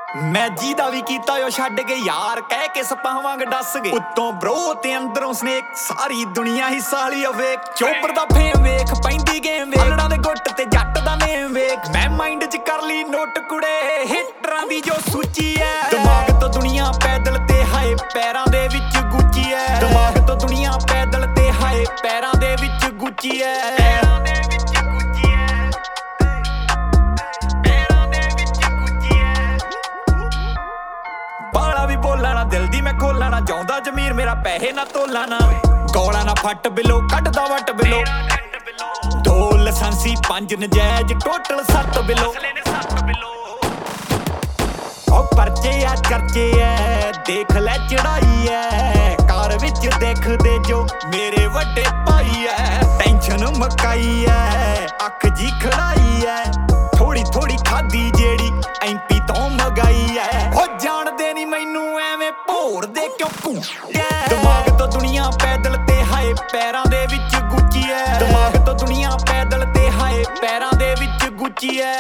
ਮੈਂ ਜਿਹਦਾ ਵੀ ਕੀਤਾ ਉਹ ਛੱਡ ਕੇ ਯਾਰ ਕਹਿ ਕੇ ਸਪਾਂ ਵਾਂਗ ਡੱਸ ਗਏ ਉੱਤੋਂ ਬ్రో ਤੇ ਅੰਦਰੋਂ ਸਨੇਕ ਸਾਰੀ ਦੁਨੀਆ ਹੀ ਸਾਲੀ ਅਵੇਕ ਚੋਪਰ ਦਾ ਫੇਮ ਵੇਖ ਪੈਂਦੀ ਗੇਮ ਵੇਖ ਅਲੜਾਂ ਦੇ ਗੁੱਟ ਤੇ ਜੱਟ ਦਾ ਨੇਮ ਵੇਖ ਮੈਂ ਮਾਈਂਡ 'ਚ ਕਰ ਲਈ ਨੋਟ ਕੁੜੇ ਹਿੱਟਰਾਂ ਦੀ ਜੋ ਸੂਚੀ ਐ ਦਿਮਾਗ ਤੋਂ ਦੁਨੀਆ ਪੈਦਲ ਤੇ ਹਾਏ ਪੈਰਾਂ ਦੇ ਵਿੱਚ ਗੁੱਚੀ ਐ ਦਿਮਾਗ ਤੋਂ ਦੁਨੀਆ ਪੈਦਲ ਤੇ ਹਾਏ ਪੈਰਾਂ ਦੇ ਵਿੱਚ ਗੁੱਚੀ ਐ ਬੋਲਣਾ ਦਿਲ ਦੀ ਮੈਂ ਖੋਲਣਾ ਚਾਹੁੰਦਾ ਜ਼ਮੀਰ ਮੇਰਾ ਪੈਸੇ ਨਾ ਤੋਲਣਾ ਗੋਲਾ ਨਾ ਫੱਟ ਬਿਲੋ ਕੱਢਦਾ ਵੱਟ ਬਿਲੋ 2 ਲਾਇਸੈਂਸੀ 5 ਨਜਾਇਜ਼ ਟੋਟਲ 7 ਬਿਲੋ ਉਹ ਪਰਚੇ ਆ ਚਰਚੇ ਐ ਦੇਖ ਲੈ ਚੜਾਈ ਐ ਕਾਰ ਵਿੱਚ ਦੇਖਦੇ ਜੋ ਮੇਰੇ ਵੱਡੇ ਭਾਈ ਐ ਟੈਨਸ਼ਨ ਮਕਾਈ ਐ ਅੱਖ ਜੀ ਖੜਾਈ ਐ ਥੋੜੀ ਥੋੜੀ ਖਾਦੀ ਜਿਹੜੀ ਐਮਪੀ ਤੋਂ ਮਗਾਈ ਐ ਉਹ ਜਾਣਦੇ ਨਹੀਂ ਮੈਨੂੰ ਐਵੇਂ ਭੋਰ ਦੇ ਕਿਉਂ ਘੁੰਟਿਆ ਦਿਮਾਗ ਤੋਂ ਦੁਨੀਆ ਪੈਦਲ ਤੇ ਹਾਏ ਪੈਰਾਂ ਦੇ ਵਿੱਚ ਗੁੱਚੀ ਐ ਦਿਮਾਗ ਤੋਂ ਦੁਨੀਆ ਪੈਦਲ ਤੇ ਹਾਏ ਪੈਰਾਂ ਦੇ ਵਿੱਚ ਗੁੱਚੀ ਐ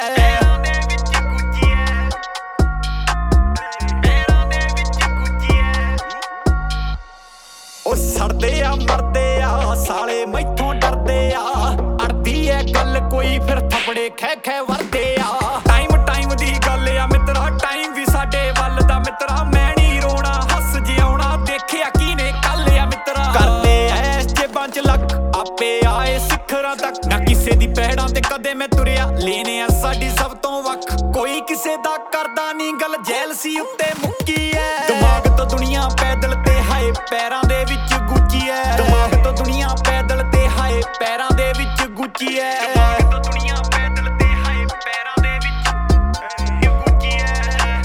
ਉਹ ਸੜਦੇ ਆ ਮਰਦੇ ਆ ਸਾਲੇ ਮੈਥੋਂ ਡਰਦੇ ਆ ਅੜਦੀ ਐ ਗੱਲ ਕੋਈ ਫਿਰ ਥਪੜੇ ਖੈ ਖੈ ਵਰਦੇ ਆ ਟਾਈਮ ਦੀ ਗੱਲ ਆ ਮਿੱਤਰਾ ਟਾਈਮ ਵੀ ਸਾਡੇ ਵੱਲ ਦਾ ਮਿੱਤਰਾ ਮੈਂ ਨਹੀਂ ਰੋਣਾ ਹੱਸ ਜਿਉਣਾ ਦੇਖਿਆ ਕਿਨੇ ਕੱਲ ਆ ਮਿੱਤਰਾ ਕਰਦੇ ਐ ਜੇਬਾਂ 'ਚ ਲੱਕ ਆਪੇ ਆਏ ਸਿਖਰਾਂ ਤੱਕ ਨਾ ਕਿਸੇ ਦੀ ਪਹਿੜਾਂ ਤੇ ਕਦੇ ਮੈਂ ਤੁਰਿਆ ਲੈਨੇ ਆ ਸਾਡੀ ਸਭ ਤੋਂ ਵੱਖ ਕੋਈ ਕਿਸੇ ਦਾ ਕਰਦਾ ਨਹੀਂ ਗੱਲ ਜੈਲਸੀ ਉੱਤੇ ਮੁੱਕੀ ਐ ਦਿਮਾਗ ਤੋਂ ਦੁਨੀਆ ਪੈਦਲ ਤੇ ਹਾਏ ਪੈਰਾਂ ਦੇ ਵਿੱਚ ਗੁੱਚੀ ਐ ਦਿਮਾਗ ਤੋਂ ਦੁਨੀਆ ਪੈਦਲ ਤੇ ਹਾਏ ਪੈਰਾਂ ਦੇ ਵਿੱਚ ਗੁੱਚੀ ਐ ਦਿਮਾਗ ਤੋਂ ਦੁਨੀਆ ਪੈਦਲ ਤੇ ਹਾਏ ਪੈਰਾਂ ਦੇ ਵਿੱਚ ਗੁੱਚੀ ਐ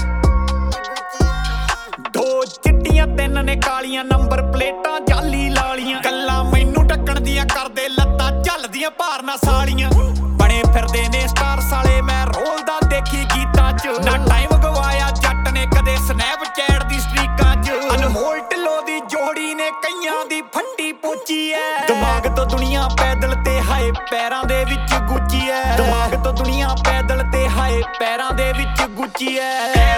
2 ਚਿੱਟੀਆਂ 3 ਨੇ ਕਾਲੀਆਂ ਨੰਬਰ ਪਲੇਟਾਂ ਜਾਲੀ ਲਾਲੀਆਂ ਗੱਲਾਂ ਮੈਨੂੰ ਢੱਕਣ ਦੀਆਂ ਕਰਦੇ ਲੱਤਾਂ ਝੱਲਦੀਆਂ ਭਾਰਨਾ ਸਾਲੀਆਂ ਬਣੇ ਫਿਰਦੇ ਨੇ ਸਟਾਰ ਸਾਲੇ ਮੈਂ ਰੋਲਦਾ ਦੇਖੀ ਗੀਤਾਂ 'ਚ ਨਾ ਟਾਈਮ ਗਵਾਇਆ ਜੱਟ ਨੇ ਕਦੇ ਸਨੈਪਚੈਟ ਦੀ ਸਟ੍ਰੀਕਾਂ 'ਚ ਅਨਮੋਲ ਢਿੱਲੋਂ ਦੀ ਜੋੜੀ ਨੇ ਕਈਆਂ ਦੀ ਫੱਟੀ ਪੋਚੀ ਐ ਦਿਮਾਗ ਤੋਂ ਦੁਨੀਆ ਪੈਦਲ ਤੇ ਹਾਏ ਪੈਰਾਂ ਦੇ ਵਿੱਚ ਗੁੱਚੀ ਐ ਦਿਮਾਗ ਤੋਂ ਦੁਨੀਆ ਪੈਦਲ ਤੇ ਹਾਏ ਪੈਰਾਂ ਦੇ ਵਿੱਚ ਗੁੱਚੀ ਐ